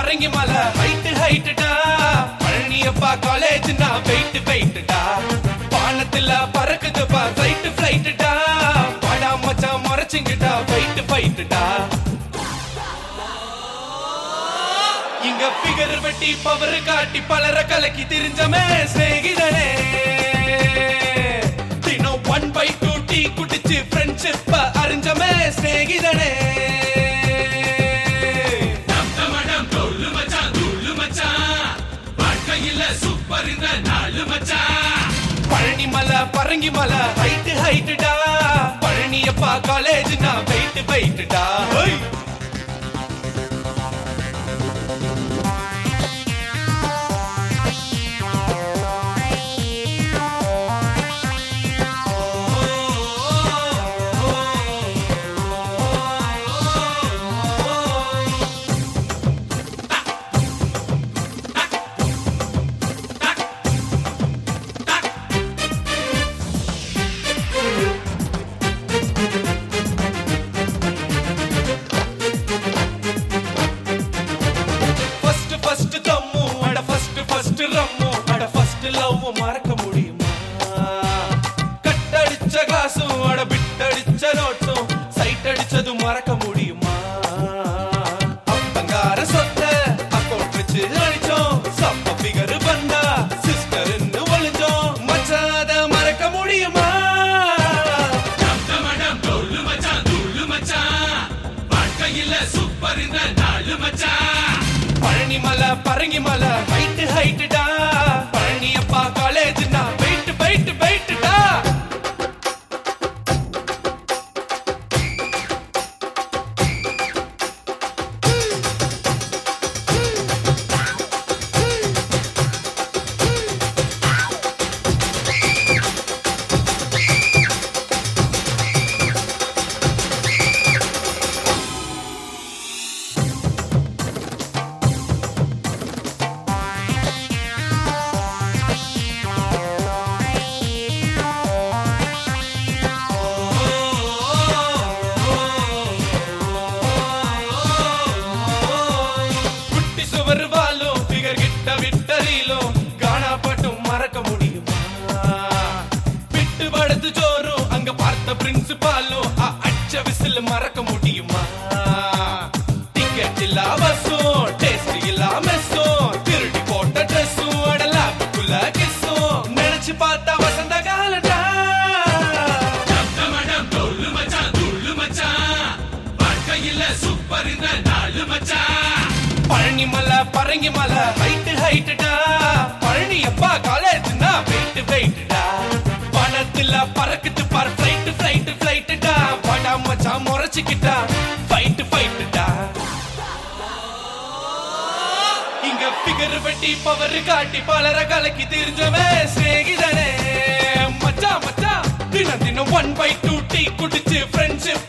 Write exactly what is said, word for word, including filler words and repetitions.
பரங்கி மலை ஹைட் ஹைட்டா பழனியப்பா காலேஜ் நான் வெயிட் வெயிட்டா வானத்துல பறக்குதுப்பா ஃளைட் ஃளைட்டா படா மச்சான் மறைச்சிங்கிட்டா ஃபைட் ஃபைட்டா இங்க ஃபிகர் வெட்டி பவர் காட்டி பலர கலக்கி திரிஞ்சமே ஸ்நேகிதனே தினம் ஒன் பை டூ டீ குடிச்சு ஃப்ரெண்ட்ஷிப் அறிஞ்சமே ஸ்நேகிதனே சூப்பர் இந்த நாலு மச்சான் பழனி மலை பரங்கி மலை ஹைட் ஹைட்டா பழனியப்பா காலேஜ் நான் வெயிட் வெயிட்டா மறக்க முடியுமா கட்டடிச்ச கிளாஸும் அட பிட்டடிச்ச நோட்டும் சைட் அடிச்சதும் மறக்க முடியுமா அப்பங்கார சொத்த அக்கௌண்ட் வச்சு அடிச்சோம் சப்ப ஃபிகர் வந்தா சிஸ்டர்னு ஒளிஞ்சோம் மச்சாத மறக்க முடியுமா மடம் தோளு மச்சான் தூளு மச்சான் வாழ்க்கையில சூப்பர் இந்த நாலு மச்சான் பழனி மலை பரங்கி மலை ஹைட் ஹைட்டா பழனியப்பா காலேஜ் நான் வெயிட் வெயிட் வெயிட்டா வருவாலும் ஃபிகர் கிட்ட விட்டறிலும் காணா பட்டும் மறக்க முடியுமா விட்டு படுத்து ஜோரும் அங்க பார்த்த பிரின்சிபாலும் அச்ச விசில் மறக்க முடியுமா டிக்கெட் இல்லா பஸ்ஸும் டேஸ்ட் இல்லா மெஸ்ஸும் திருடி போட்ட ட்ரெஸ்ஸும் அடலாக்குள்ள கிஸ்ஸும் நினைச்சு பார்த்தா வசந்த காலடா மடம் தோளு மச்சான் தூளு மச்சான் வாழ்க்கையில சூப்பர் இந்த நாலு மச்சான் பழனி மலை பரங்கி மலை ஹைட் ஹைட்டா பழனியப்பா காலேஜ் நான் வெயிட் வெயிட்டா பணத்துல பறக்குது பார் ஃளைட் ஃளைட் ஃளைட்டா படா மச்சான் முறைச்சிக்கிட்டா ஃபைட் ஃபைட்டா இங்க ஃபிகர் வெட்டி பவர் காட்டி பலர கலக்கி திரிஞ்சவே ஸ்நேகிதனே மச்சான் மச்சான் தினம் தினம் ஒன் பை டூ டீ குடிச்சு ஃப்ரெண்ட்ஷிப்